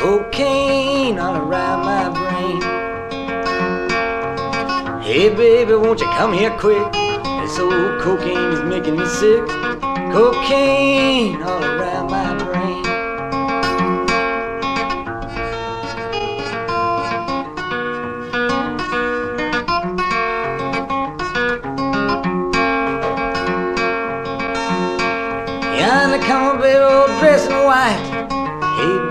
cocaine all around my brain. Hey baby, won't you come here quick? This old cocaine is making me sick. Cocaine all around my brain. Yonder come a baby all dressed in white. Hey